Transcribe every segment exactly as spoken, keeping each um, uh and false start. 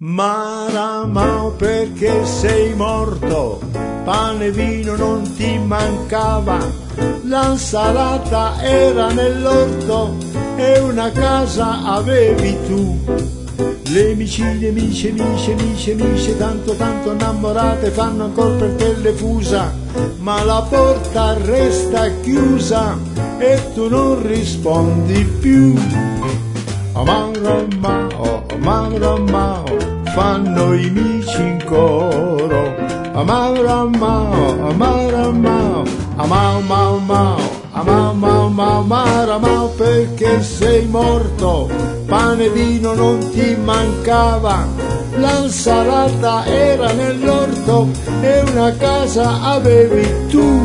Maramao, perché sei morto, pane e vino non ti mancava, l'insalata era nell'orto e una casa avevi tu. Le micine, mice, mice, mice, mice, tanto tanto innamorate fanno ancora per te le fusa, ma la porta resta chiusa e tu non rispondi più. Amaramao, amaramao, fanno i mici in coro. Amaramao, amaramao, amao, mau, mau, amao, mau, mau, amaramao, perché sei morto, pane e vino non ti mancava, l'insalata era nell'orto e una casa avevi tu.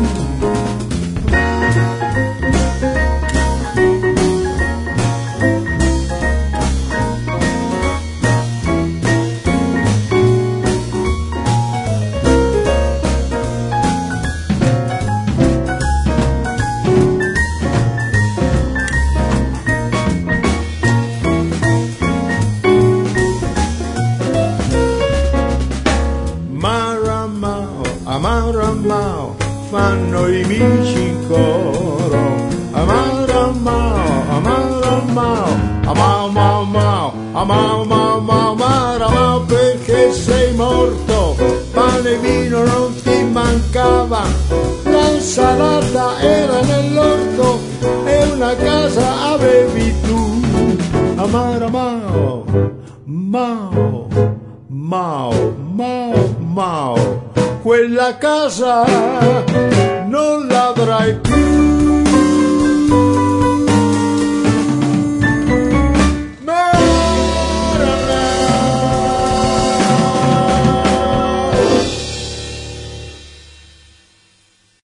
Amaramao, fanno i mici in coro. Amaramao, amaramao, amao, mau, mau, amao, mau, mau, amaramao, perché sei morto, pane e vino non ti mancava, l'insalata era nell'orto e una casa avevi tu. Amaramao, mau, mau, mau, mau, quella casa non l'avrai più.